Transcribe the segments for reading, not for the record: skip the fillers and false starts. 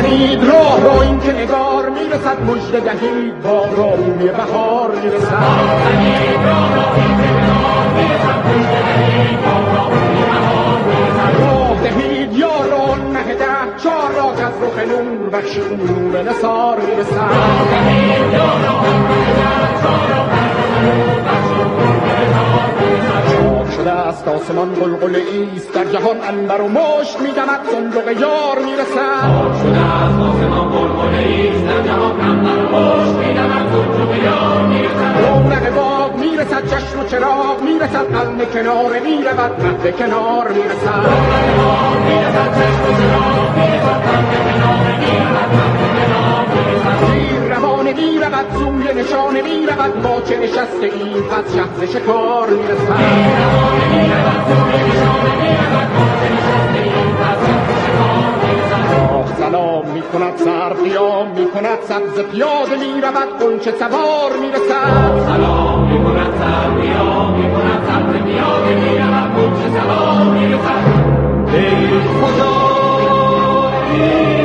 دهید راه را این که نگار میرسد، مژده دهید بارانی بهار میرسد. دهید راه را این که نگار میرسد، مژده دهید بارانی بهار میرسد. راه دهید یاران مه ده چار را که از رخ نور بخش نور نثار میرسد. راه دهید یاران مه ده چار را که از رخ نور بخش نور نثار میرسد. شده است آسمان قلقله ایست، در جهان عنبر و مشک میدمد، صندوق یار میرسد. شده است آسمان قلقله ایست، در جهان عنبر و مشک میدمد، صندوق یار میرسد. رونق باغ میرسد، چشم و چراغ میرسد، قلم کنار میرود، مهد کنار میرسد. رونق باغ میرسد، چشم و چراغ میرسد، قلم کنار میرود، مهد کنار میرسد. تیر روانه میرود، سوی نشانه میرود، با چه نشسته این پس شهر شکار میرسد. تیر روانه میرود، سوی نشانه میرود، با چه نشسته این پس شهر شکار میرسد. سلام میکند سر قیام میکند، سبز پیاده میرود، غنچه سوار میرسد. سلام میکند سر قیام میکند، سبز پیاده میرود، غنچه سوار میرسد. ای خدا ای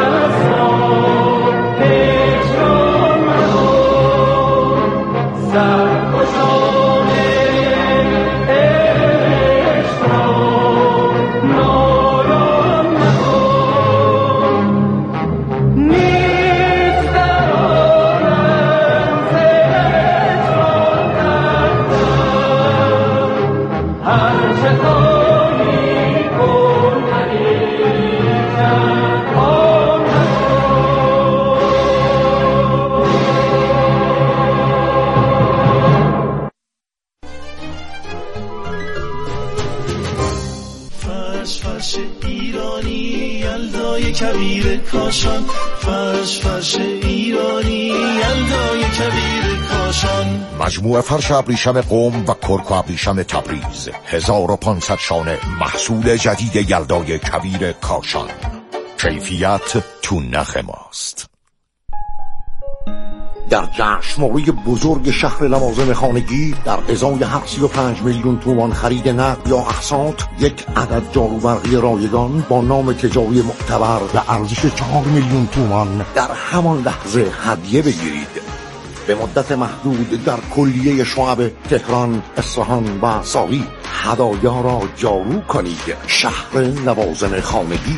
مسار هجران مدار، سرخوشان عشق را نالان مدار. نیست در عالم ز هجران ترسم، هرچه خواهی کن پریشان آن فرش فرش ایرانی یلدای کبیر کاشان، فرش فرش ایرانی یلدای کبیر کاشان. مجموعه فرش ابریشم قم و کرک و ابریشم تبریز، 1500 شانه محصول جدید یلدای کبیر کاشان. کیفیت تو نخ ماست. در جشنواره بزرگ شهر لوازم خانگی در ازای هر 35 میلیون تومان خرید نقد یا اقساط، یک عدد جاروبرقی رایگان با نام تجاری معتبر به ارزش 4 میلیون تومان در همان لحظه هدیه بگیرید. به مدت محدود در کلیه شعب تهران، اصفهان و ساوی هدایا را جارو کنید. شهر لوازم خانگی.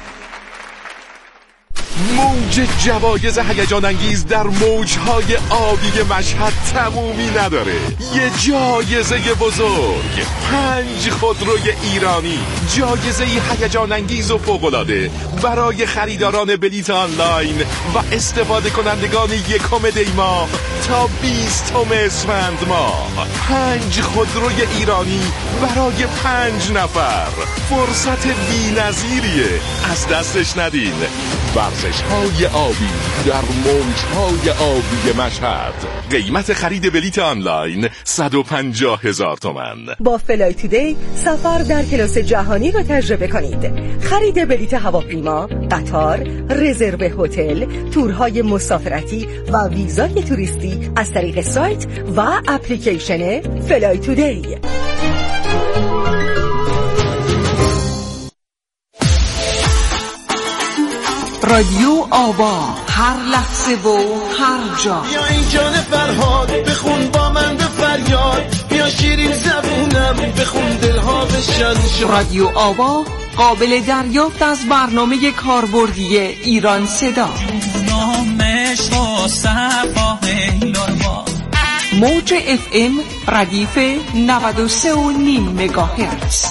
موج جوایز هیجان انگیز در موجهای آبی مشهد تمومی نداره. یه جایزه بزرگ، 5 خودروی ایرانی، جایزه هیجان انگیز و فوق‌العاده برای خریداران بلیت آنلاین و استفاده کنندگان 1 دی ماه تا 20 اسفند ماه. 5 خودروی ایرانی برای 5 نفر. فرصت بی‌نظیریه، از دستش ندین. ورزش‌های آبی در موج‌های آبی مشهد. قیمت خرید بلیت آنلاین 150,000 تومان. با فلای تودی سفر در کلاس جهانی را تجربه کنید. خرید بلیت هواپیما، قطار، رزرو هتل، تورهای مسافرتی و ویزای توریستی از طریق سایت و اپلیکیشن فلای تودی. رادیو آوا، هر لحظه و هر جا. بیا این جان فرهاد بخون با من به فریاد، بیا شیرین زبونم بخون دلها بشن. رادیو آوا قابل دریافت از برنامه کاربردی ایران صدا. موج FM ردیف 93.5 مگاهرتز.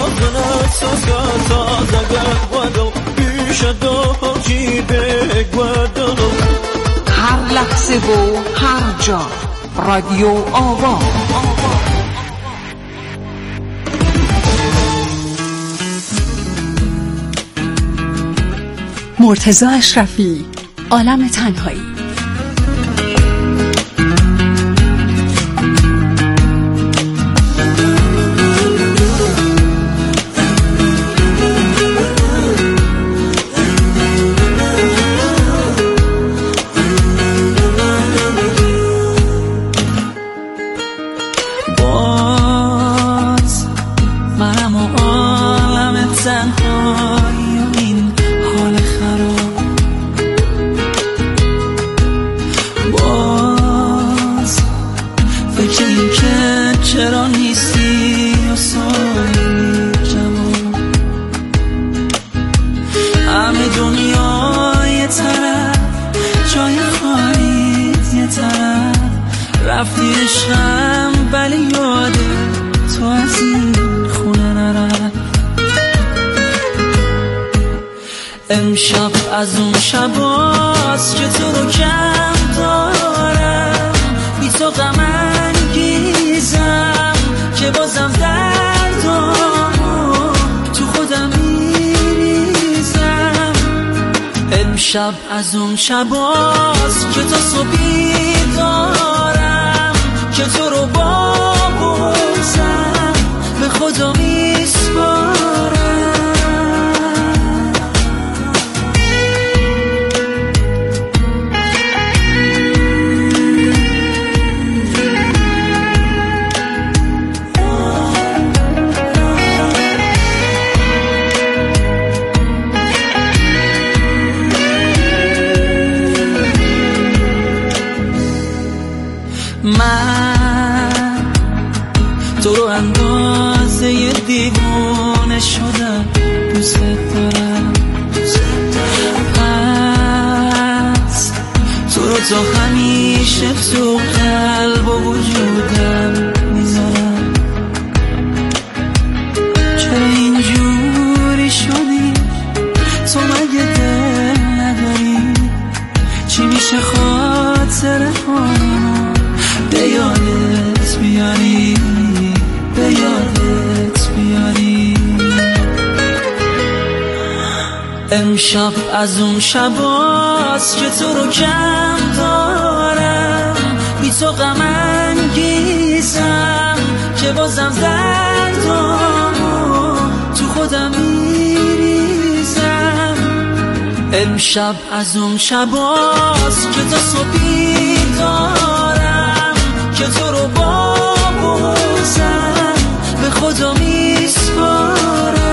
هر لحظه و هر جا. رادیو آوا. مرتضی اشرفی، عالم تنهایی. امشب از اون شباست که تو رو کم دارم، بی تو غم انگیزم که بازم دردامو تو خودم میریزم. امشب از اون شباست که تا صبحی دارم که تو رو با بوزم به خدا میسپارم. من تو رو اندازه دیوانه شدم، دوست دارم. پس تو رو تا همیشه تو قلب و وجودم میذارم. چرا اینجوری شدی؟ تو مگه دل نداری؟ چی میشه خاطره هامو به یادت بیاری، به یادت بیاری؟ امشب از اون شباست که تو رو کم دارم، بی تو غم انگیزم که بازم دردامو تو خودم میریزم. امشب از اون شباست که تا صبحی دارم که تو رو با بوزم به خدا میسپارم.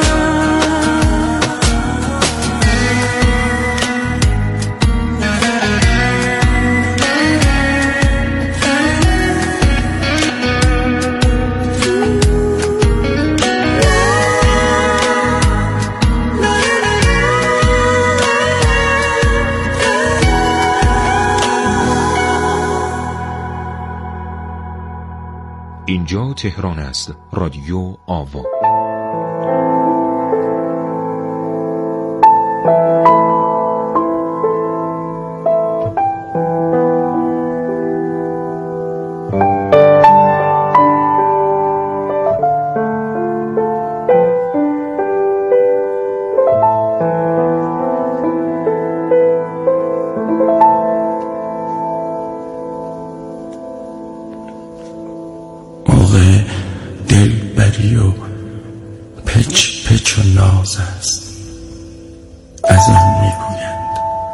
اینجا تهران است. رادیو آوا. دلبری و پچ پچ و ناز است، از آن میگویند.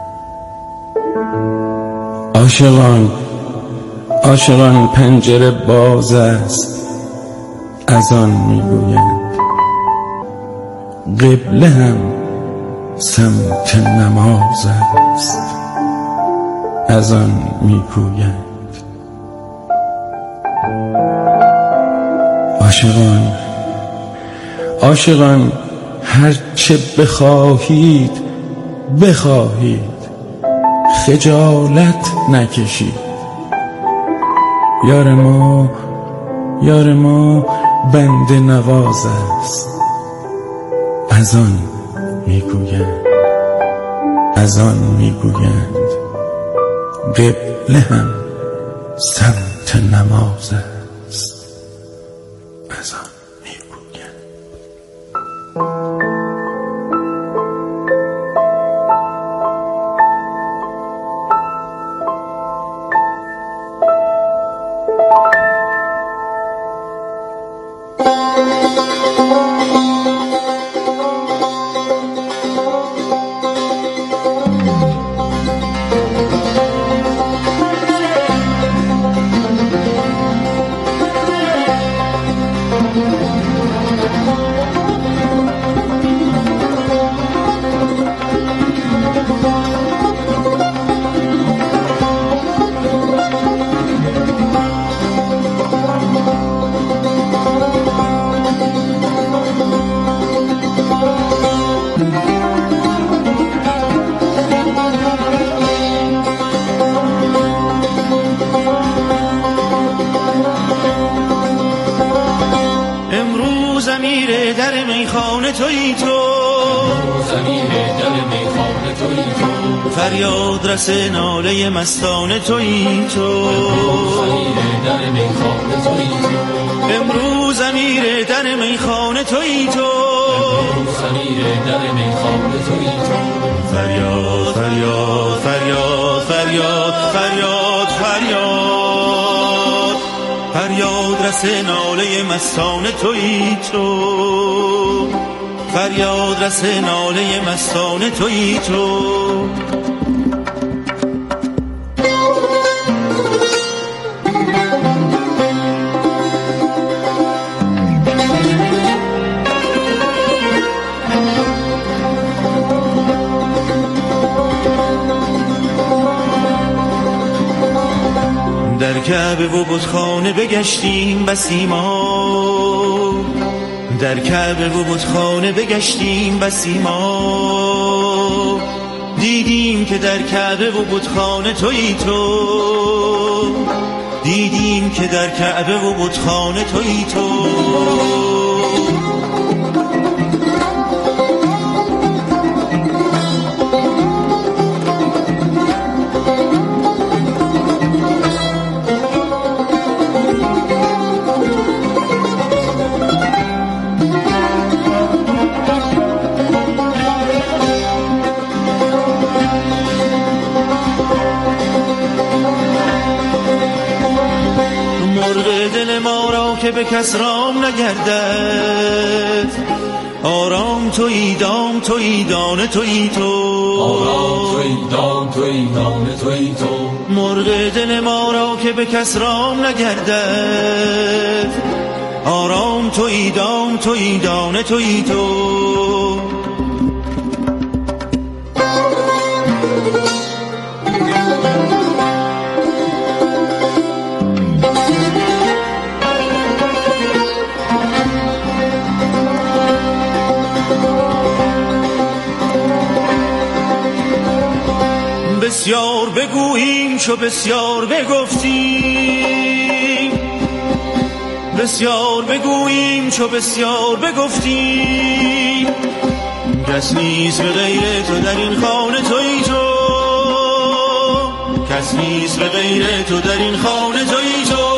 عاشقان پنجره باز است، از آن میگویند. قبله هم سمت نماز است، از آن میگویند. عاشقان هر چه بخواهید خجالت نکشید. یار ما بنده نواز است، از آن میگویند. قبله هم سمت نماز است، از آن میگویند. میخانه تویی تو، ضمیر در میخانه تویی تو، فریاد رس ناله مستانه تویی تو، ضمیر در میخانه تویی تو، امروز امیر در میخانه تویی تو، ضمیر در میخانه تویی تو، فریاد فریاد فریاد فریاد فریاد فریاد فریاد رس ناله مستانه تویی تو، فریاد رس ناله مستانه تویی تو. در کعبه و بتخانه بگشتیم بسی ما، در کعبه و بتخانه بگشتیم بسی ما، دیدیم که در کعبه و بتخانه تویی تو، دیدیم که در کعبه و بتخانه تویی تو. دل ما را که به کس رام نگردد، آرام تویی دام تویی دانه تویی تو، آرام تویی دام تویی دانه تویی تو، مرغ دل ما را که به کس رام نگردد، آرام تویی دام تویی دانه تویی تو. بسیار بگوییم چو بسیار بگفتیم، بسیار بگوییم چو بسیار بگفتیم، کس نیست به غیر تو در این خانه تویی تو، کس نیست به غیر تو در این خانه تویی تو.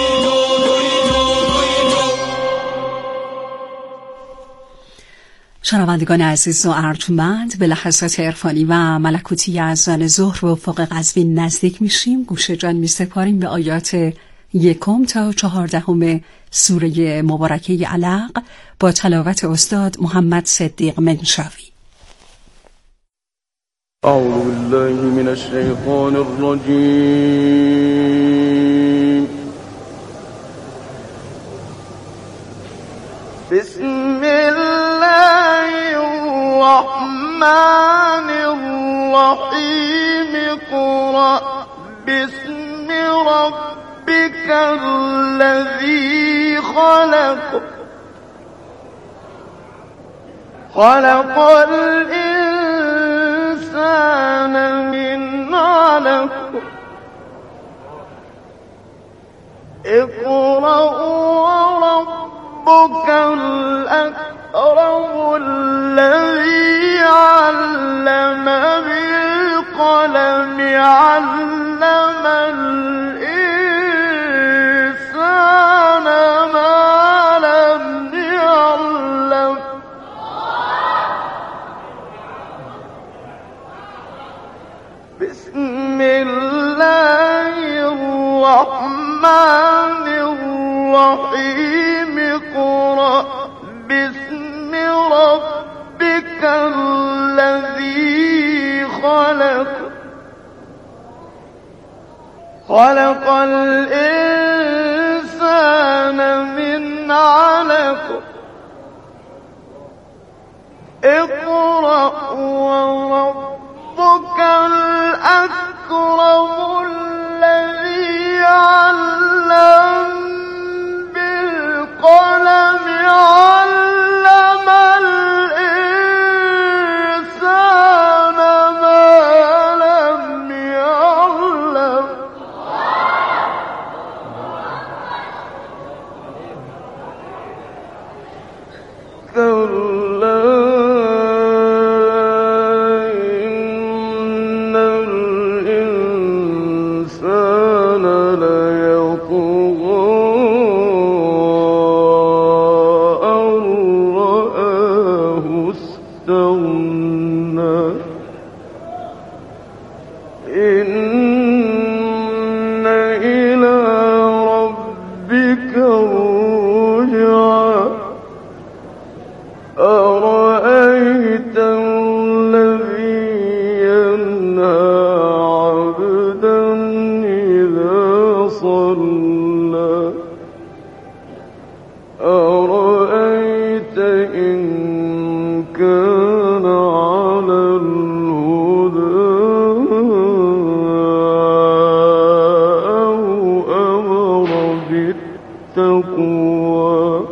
شنوندگان عزیز و ارجمند، به لحظات عرفانی و ملکوتی اذان ظهر به افق قزوین نزدیک میشیم. گوش جان میسپاریم به آیات 1 تا 14 سوره مبارکه علق با تلاوت استاد محمد صدیق منشاوی. اعوذ بالله من الشیطان الرجیم. بسم الله الرحمن الرحیم. اقرأ باسم ربك الذی خلق، خلق الإنسان من علق. اقرأ وربك الأكرم الذي علم بالقلم، علم الإنسان ما لم يعلم. بسم الله الرحمن الرحيم. اقرأ باسم ربك الذي خلق، خلق الإنسان من علق. اقرأ وربك الأكرم الذي علم بالقلم، علم الإنسان ما لم يعلم. مستغنى إن إلى ربك الرجعى أرأيت الذي ينهى عبدا إذا صلى أرأيت إن كان على الهدى أو أمر بالتقوى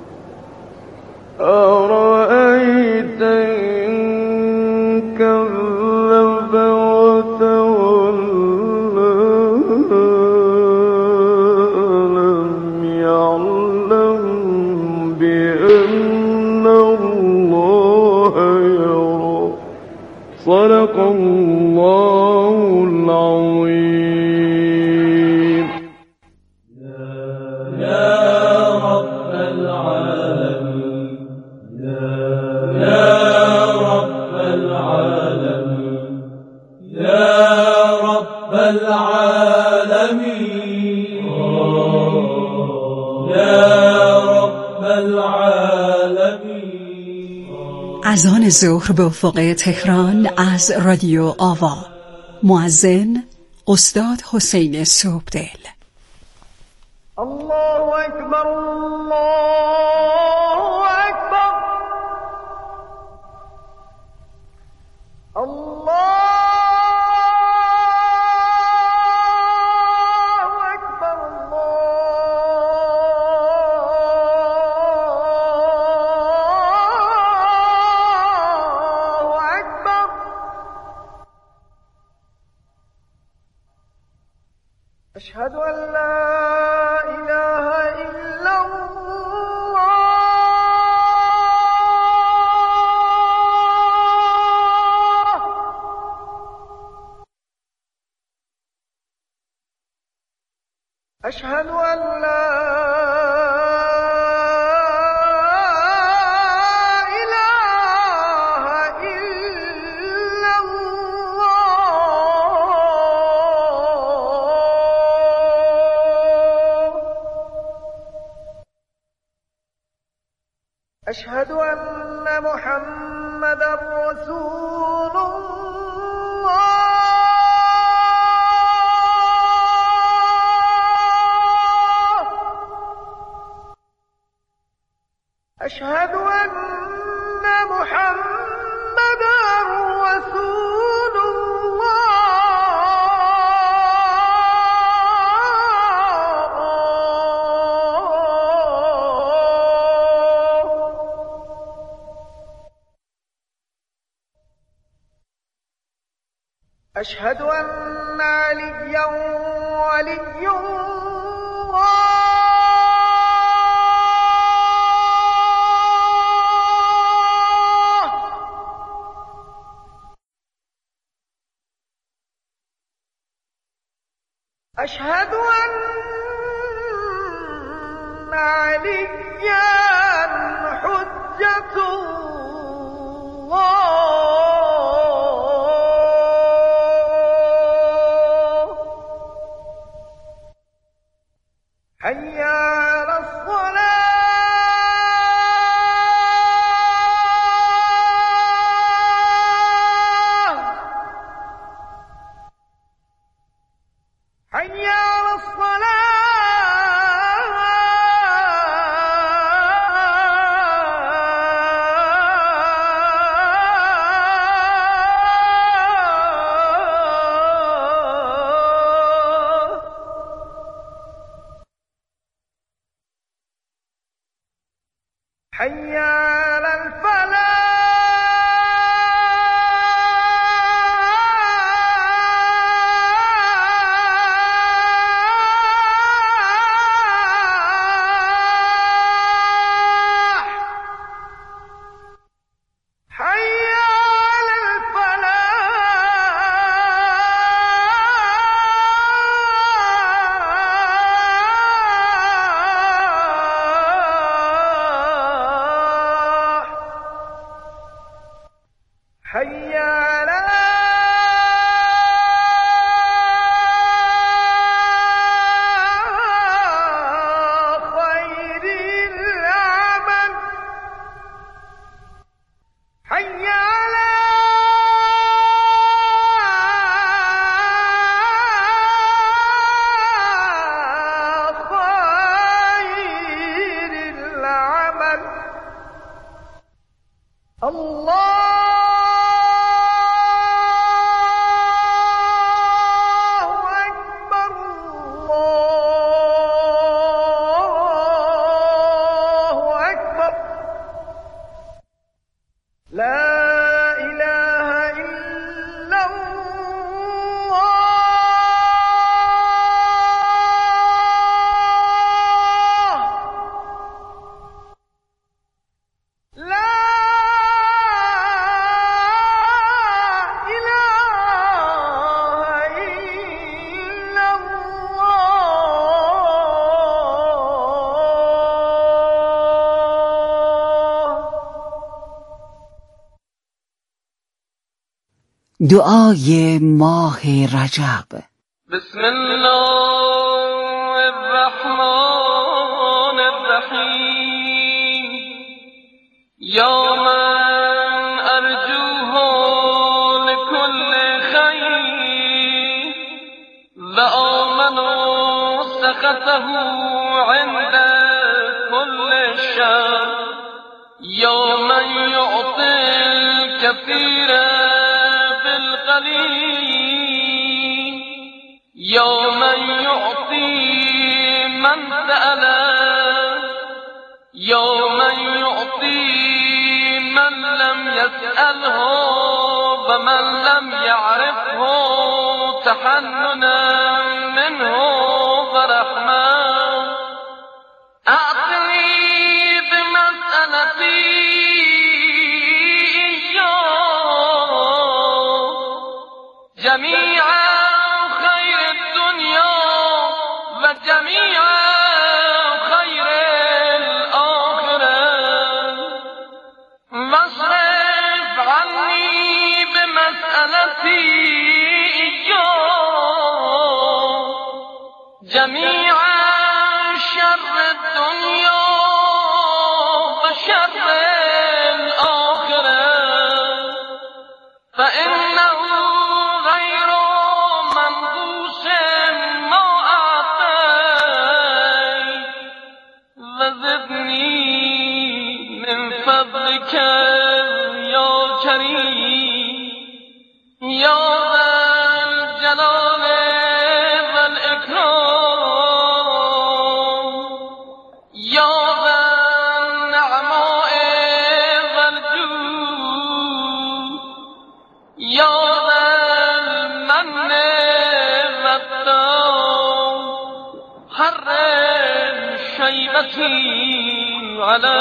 أرأيت إن كذب وتولى ألم يعلم بأن الله يرى صدق الله العظيم يا رب العالمين يا رب العالمين يا رب العالمين يا رب العالمين. اذان ظهر به افق تهران از رادیو آوا. مؤذن استاد حسین صبحدل. الله أكبر الله أكبر الله أكبر الله أكبر. أشهد أن لا إله إلا الله أشهد أن لا إله إلا الله أشهد أن محمدا رسول الله أشهد أن محمدا رسول الله أشهد أن عليا ولي الله أشهد أن عليا حجة الله حي على الصلاة حي على الصلاة حي على خير العمل حي على خير العمل الله دعای ماه رجب. بسم الله الرحمن الرحیم یا من ارجوه لكل خیر و آمن سخطه عند كل شر یا من یعطی الكثیر یا من یعطی من سأل یا من یعطی من لم یسأله و من لم یعرفه تحننا منه و رحمه اعطنی بمسألتی جميعا خير الدنيا وجميعا خير الآخرة واصرف عني بمسألتي جميعا شر الدنيا وشر الآخرة فإنه فضلك يا كريم يا ذا الجلال والإكرام يا ذا النعماء والجود يا ذا المن والطاعة حرم شيبتي على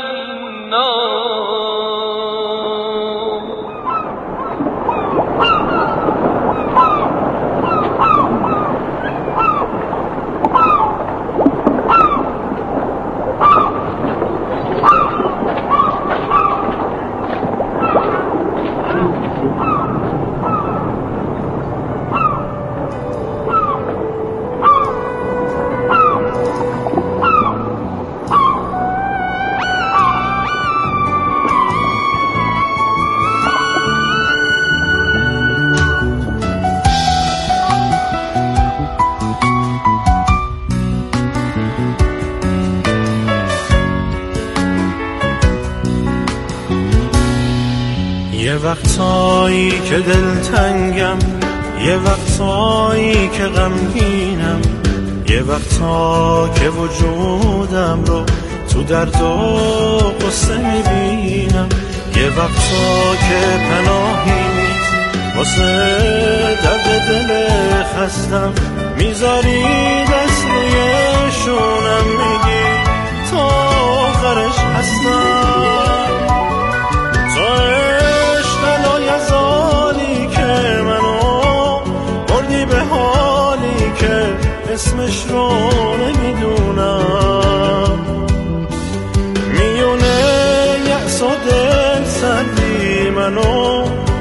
یه وقتایی که دلتنگم، یه وقتایی که غمگینم، یه وقتا که وجودم رو تو درد و قصه میبینم، یه وقتا که پناهی نیست واسه درد دل خستم، میذاری دست روی شونم میگی تا آخرش هستم، تو عشق لایزالی که منو بردی به حالی که اسمش رو نمیدونم، میونه یأس و دل سردی منو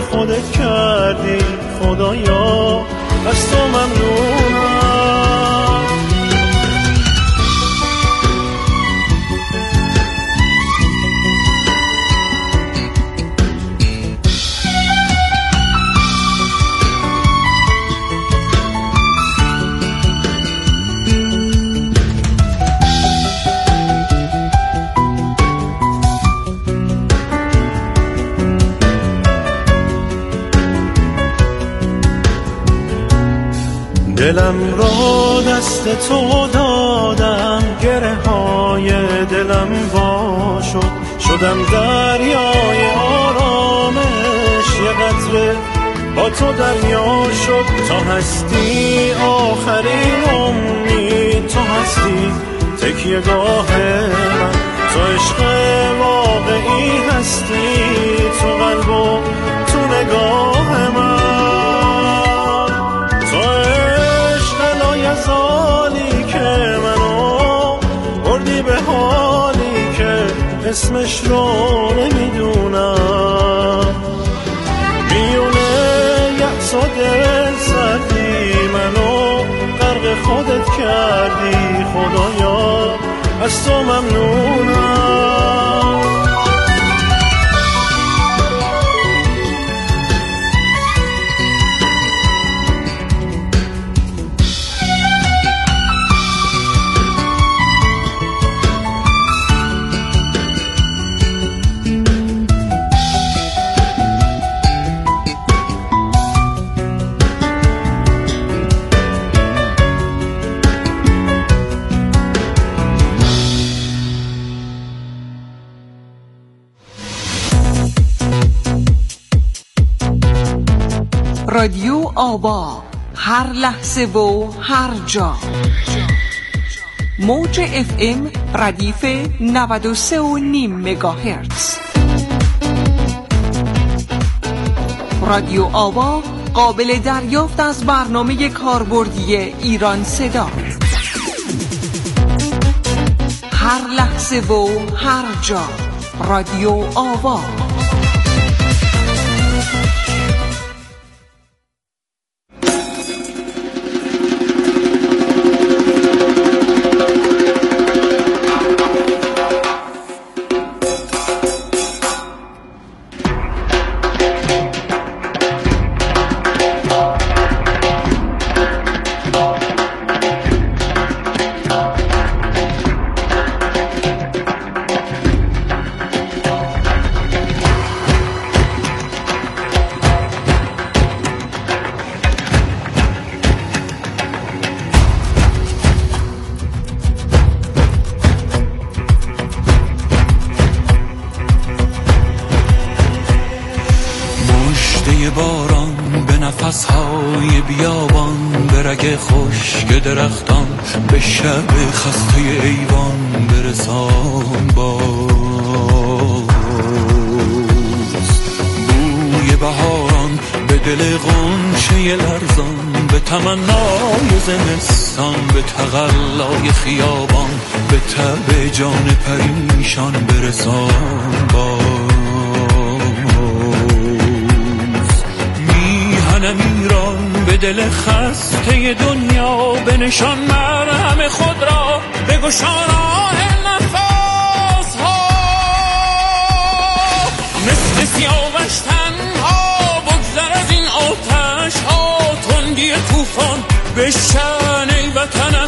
خودت کردی خدایا، از تو ممنونم. دلم را دست تو دادم، گره های دلم وا شد، شدم دریای آرامش، یه قطره با تو دریا شد. تا هستی آخرین امید، تو هستی تکیه گاه من، تو عشق واقعی هستی، تو قلب و تو نگاه من، سالی که منو بردی به حالی که اسمش رو نمیدونم. میونه یأس و دل سردی منو غرق خودت کردی خدایا، از تو ممنونم. رادیو آوا، هر لحظه و هر جا. موج FM ردیف 93.5 مگاهرتز. رادیو آوا قابل دریافت از برنامه کاربردی ایران صدا. هر لحظه و هر جا. رادیو آوا. درختان به شب خسته ایوان برسان باز. بوی بهاران به دل غنچه لرزان، به تمنای زمستان، به تقلای خیابان، به تب جان پریشان برسان باز. میهنم ایران به دل خسته دنیا، به نشان مرهم خود را بگشان آه نفس ها. مثل سیاوش تنها بگذر از این آتش ها، تندی طوفان بشکن ای وطن